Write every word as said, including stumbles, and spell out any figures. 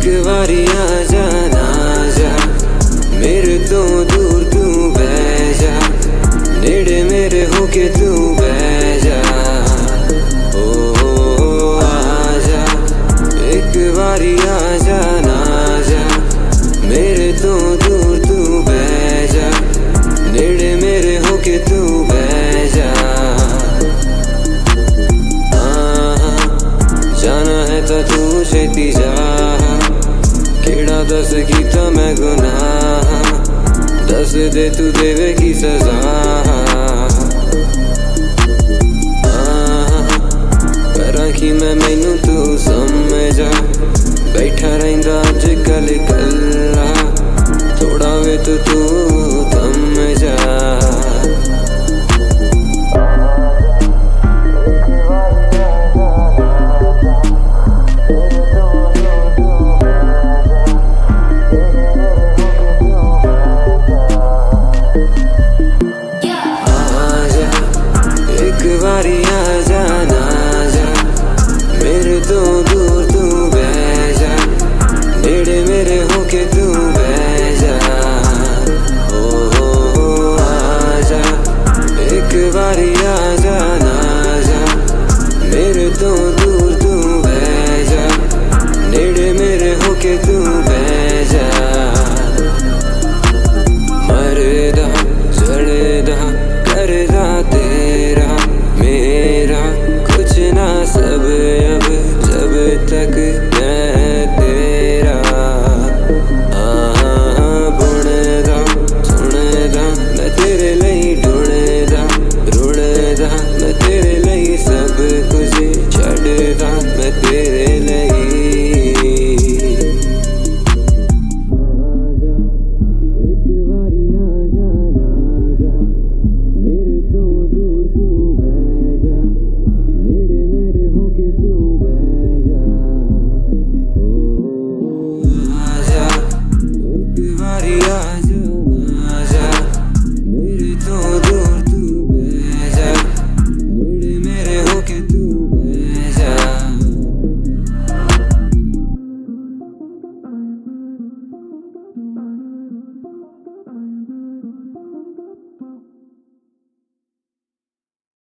बारी आ जाना जा मेरे तो दूर तू बह जा, नेड़े मेरे होके तू बह जा। ओ, ओ आ जा एक बारी आ जाना जा मेरे तो दूर तू बह जा, नेड़े मेरे होके तू बह जा। जाना है तो तू छेती जा, केड़ा दस कीता मैं गुनाह, दस दे तू देवे की सजा। करा कि मैं मैनू तू समझा, बैठा रहिंदा अज कल कल्ला, थोड़ा वे तो तू थम जा। बारी आ जाना जा मेरे तो दूर तू बह जा, नेड़े मेरे होके तू बह जा। ओ, ओ, ओ आ जा एक बारी आ जाना जा मेरे तो दूर तू बह जा, नेड़े मेरे होके तू बह जा। मरदा जड़दा करदा तेरा मेरा कुछ ना सब अब जब तक मैं तेरा। हाँ बुनदा सुनदा मैं तेरे लिए ढूंढदा, रुड़दा मैं तेरे लिए सब कुछ छड़दा मैं तेरे